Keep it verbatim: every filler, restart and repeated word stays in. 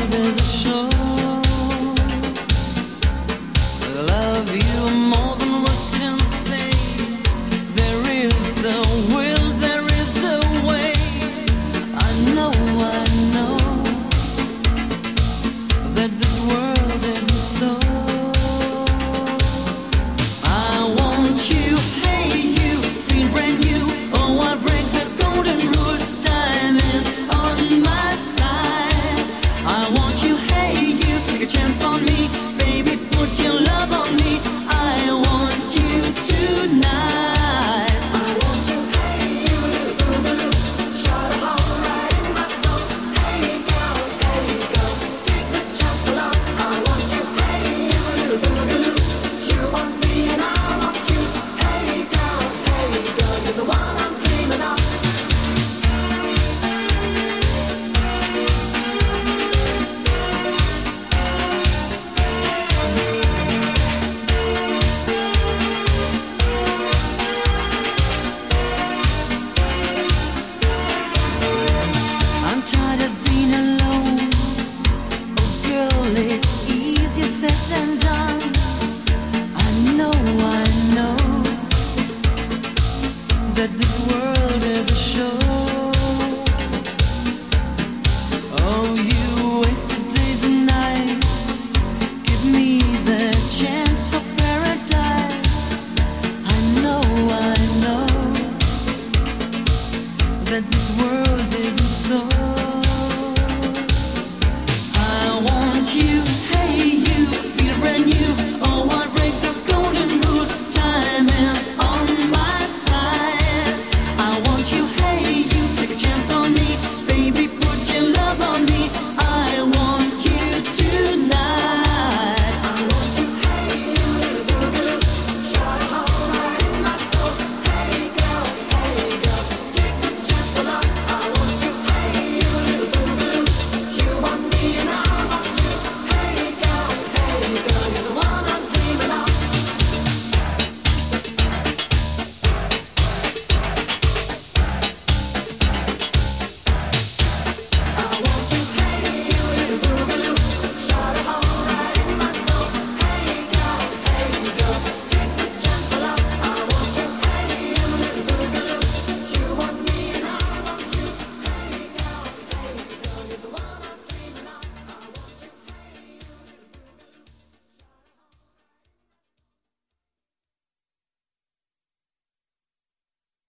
there's a shore. I love you more than words can say. There is a will, there is a way. I know, I know that this world isn't so. I want you, hey you, feel brand new. Oh, I break the golden rules. Time is on my side. I want you, hey you, take a chance on me.